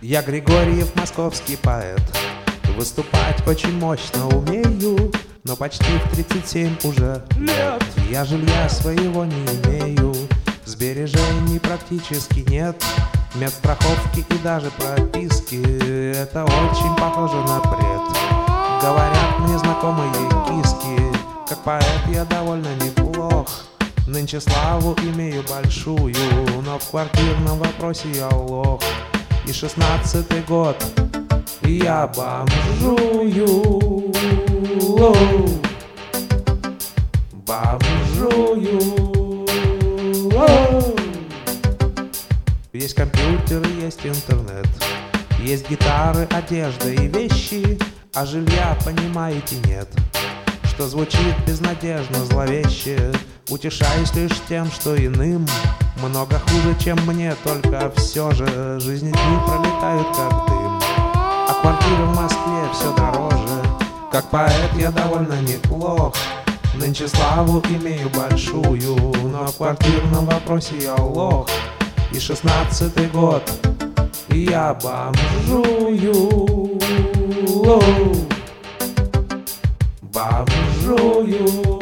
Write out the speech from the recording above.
Я Григорьев, московский поэт. Выступать очень мощно умею, но почти в 37 уже лет я жилья своего не имею. Сбережений практически нет, медстраховки и даже прописки. Это очень похоже на бред. Говорят мне знакомые киски, как поэт я довольно неплох. Нынче славу имею большую, но в квартирном вопросе я лох. И 16-й год, и я бомжую. Бомжую. Есть компьютер, есть интернет, есть гитары, одежда и вещи, а жилья, понимаете, нет. Что звучит безнадежно, зловеще. Утешаюсь лишь тем, что иным много хуже, чем мне, только все же жизни дни пролетают как дым. А квартира в Москве все дороже. Как поэт я довольно неплох. Нынче славу имею большую, но в квартирном вопросе я лох. И 16-й год, и я бомжую. Бомжую.